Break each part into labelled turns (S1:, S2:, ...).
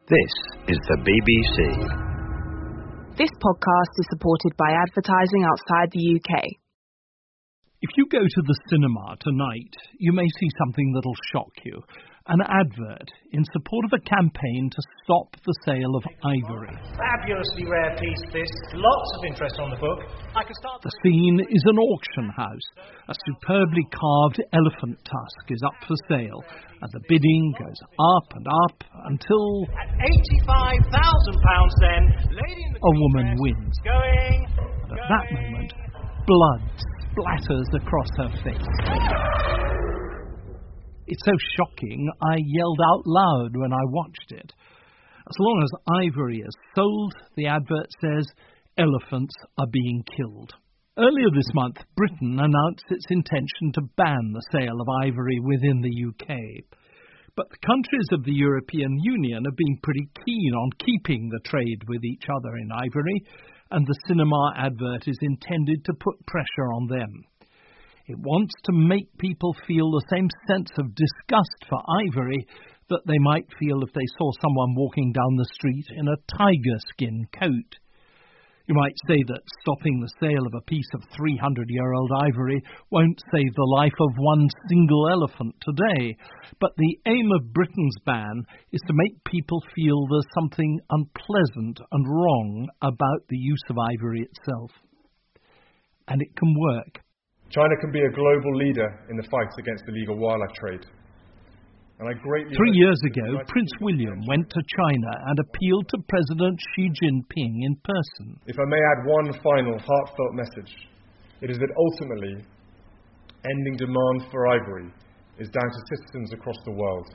S1: This is the BBC.
S2: This podcast is supported by advertising outside the UK.
S3: If you go to the cinema tonight, you may see something that'll shock you. An advert in support of a campaign to stop the sale of ivory.
S4: Fabulously rare piece, this. Lots of interest on the book.
S3: The scene is an auction house. A superbly carved elephant tusk is up for sale, and the bidding goes up and up until...
S4: At £85,000 then, lady in the
S3: a woman wins.
S4: Going.
S3: And at that moment, blood splatters across her face. It's so shocking, I yelled out loud when I watched it. As long as ivory is sold, the advert says, elephants are being killed. Earlier this month, Britain announced its intention to ban the sale of ivory within the UK. But the countries of the European Union have been pretty keen on keeping the trade with each other in ivory, and the cinema advert is intended to put pressure on them. It wants to make people feel the same sense of disgust for ivory that they might feel if they saw someone walking down the street in a tiger skin coat. You might say that stopping the sale of a piece of 300-year-old ivory won't save the life of one single elephant today, but the aim of Britain's ban is to make people feel there's something unpleasant and wrong about the use of ivory itself. And it can work.
S5: China can be a global leader in the fight against illegal wildlife trade. And 3
S3: years ago, Prince William went to China and appealed to President Xi Jinping in person.
S5: If I may add one final heartfelt message, it is that ultimately, ending demand for ivory is down to citizens across the world.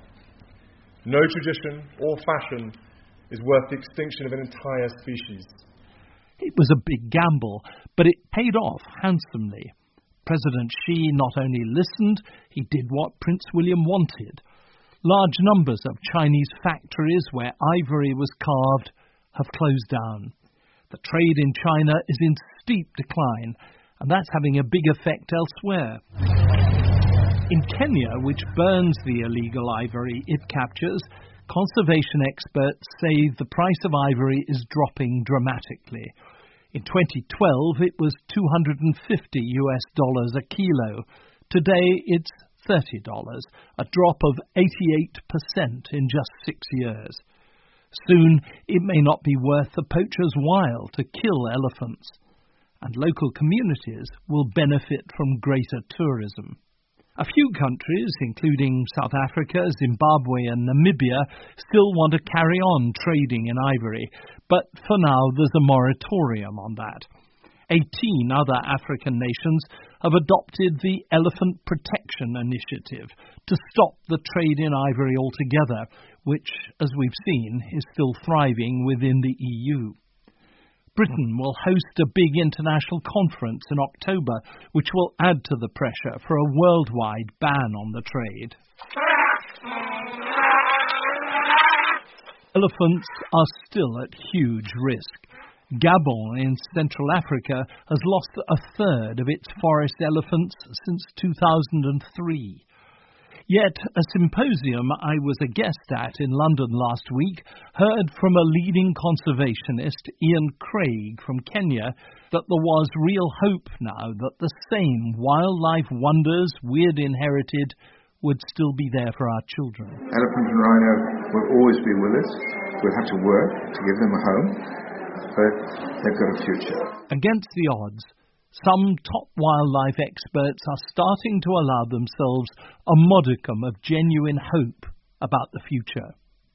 S5: No tradition or fashion is worth the extinction of an entire species.
S3: It was a big gamble, but it paid off handsomely. President Xi not only listened, he did what Prince William wanted. Large numbers of Chinese factories where ivory was carved have closed down. The trade in China is in steep decline, and that's having a big effect elsewhere. In Kenya, which burns the illegal ivory it captures, conservation experts say the price of ivory is dropping dramatically. In 2012, it was $250 a kilo. Today, it's $30, a drop of 88% in just 6 years. Soon, it may not be worth the poacher's while to kill elephants, and local communities will benefit from greater tourism. A few countries, including South Africa, Zimbabwe and Namibia, still want to carry on trading in ivory, but for now there's a moratorium on that. 18 other African nations have adopted the Elephant Protection Initiative to stop the trade in ivory altogether, which, as we've seen, is still thriving within the EU. Britain will host a big international conference in October, which will add to the pressure for a worldwide ban on the trade. Elephants are still at huge risk. Gabon in Central Africa has lost a third of its forest elephants since 2003. Yet a symposium I was a guest at in London last week heard from a leading conservationist, Ian Craig from Kenya, that there was real hope now that the same wildlife wonders we'd inherited would still be there for our children.
S6: Elephant and rhino will always be with us. We'll have to work to give them a home, but they've got a future.
S3: Against the odds, some top wildlife experts are starting to allow themselves a modicum of genuine hope about the future.